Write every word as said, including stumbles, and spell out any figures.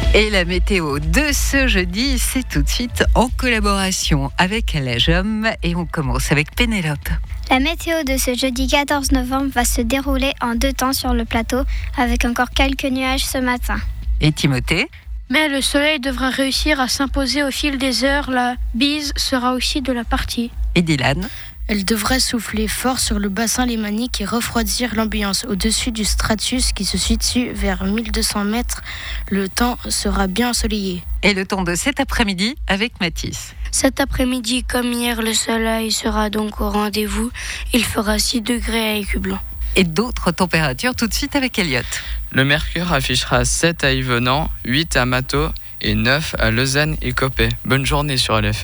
Et la météo de ce jeudi, c'est tout de suite en collaboration avec la J O M et on commence avec Pénélope. La météo de ce jeudi quatorze novembre va se dérouler en deux temps sur le plateau avec encore quelques nuages ce matin. Et Timothée? Mais le soleil devra réussir à s'imposer au fil des heures. La bise sera aussi de la partie. Et Dylan? Elle devrait souffler fort sur le bassin lémanique et refroidir l'ambiance. Au-dessus du stratus qui se situe vers mille deux cents mètres, le temps sera bien ensoleillé. Et le temps de cet après-midi avec Mathis. Cet après-midi, comme hier, le soleil sera donc au rendez-vous. Il fera six degrés à Écublanc. Et d'autres températures tout de suite avec Elliot. Le mercure affichera sept à Yvenant, huit à Mathaux et neuf à Lausanne et Coppet. Bonne journée sur L F M.